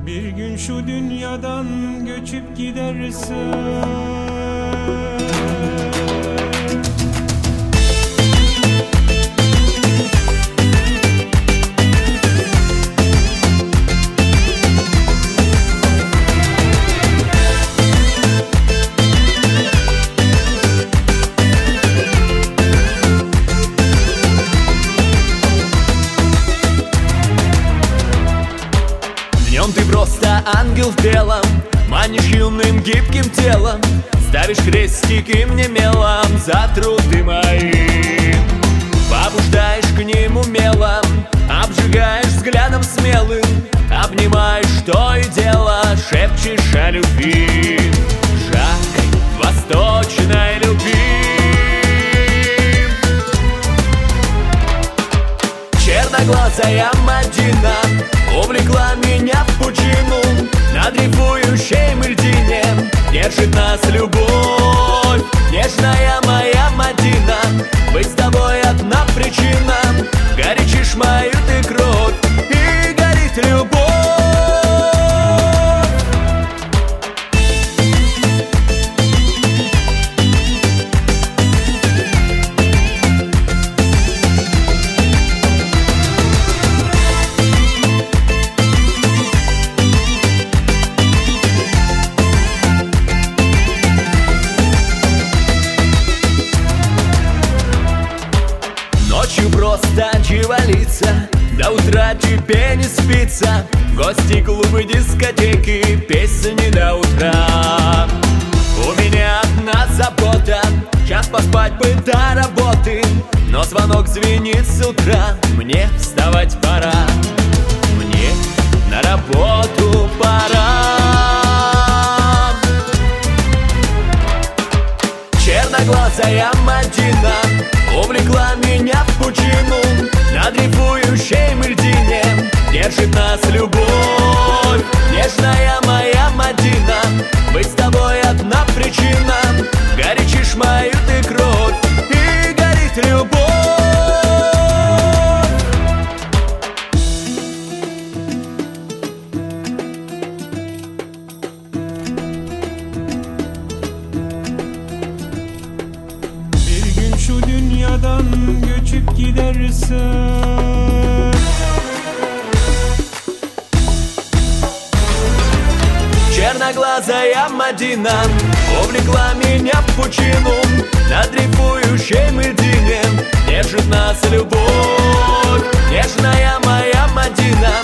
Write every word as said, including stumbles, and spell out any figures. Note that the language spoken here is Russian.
Bir gün şu dünyadan göçüp gidersin. Днем ты просто ангел в белом, манишь юным гибким телом, ставишь крестики мне мелом за труды мои. Побуждаешь к ним умело, обжигаешь взглядом смелым, обнимаешь то и дело, шепчешь о любви. Жаркой восточной любви. Черноглазая Мадина увлекла меня в пучину, на дрейфующей льдине держит нас любовь. Нежная моя Мадина, быть с тобой одна причина, горячишь мою ты кровь и горит любовь. Ночью просто дьяволица, до утра тебе не спится. Гости, клубы, дискотеки, песни до утра. У меня одна забота, час поспать бы до работы, но звонок звенит с утра, мне вставать пора. Мне на работу пора. Черноглазая Мадина увлекла меня в пучину, на дрейфующей льдине держит нас любовь. Нежная моя Мадина, быть с тобой одна причина, горячишь мою ты кровь и горит любовь. Şu dünyadan göçüp gidersin. Черноглазая Мадина увлекла меня в пучину, на дрейфующей льдине держит нас любовь. Нежная моя Мадина,